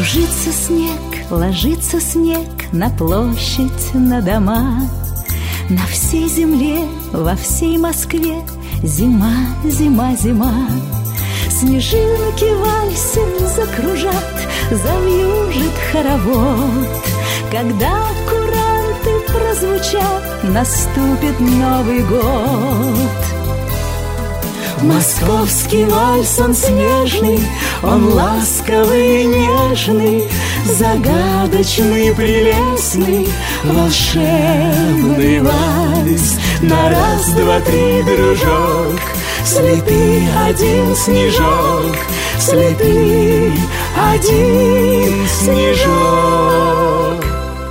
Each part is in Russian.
ложится снег на площадь, на дома. На всей земле, во всей Москве зима, зима, зима. Снежинки вальсом закружат, завьюжит хоровод. Когда куранты прозвучат, наступит Новый год. Московский вальс, он снежный, он ласковый и нежный, загадочный, прелестный, волшебный вальс. На раз, два, три, дружок, слепи один снежок, слепи один снежок.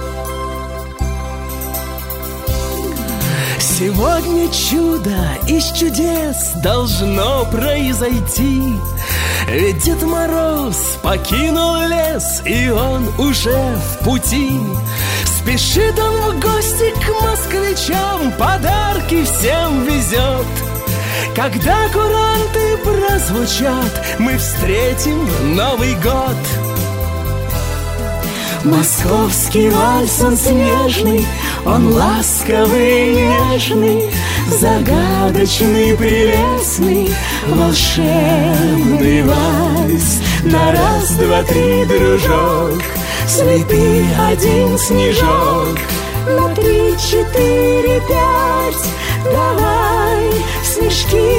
Сегодня чудо из чудес должно произойти. Ведь Дед Мороз покинул лес, и он уже в пути. Спешит он в гости к москвичам, подарки всем везет. Когда куранты прозвучат, мы встретим Новый год. Московский вальс, он снежный, он ласковый и нежный, загадочный, прелестный, волшебный вальс. На раз, два, три, дружок, слепи один снежок. На три, четыре, пять, давай снежки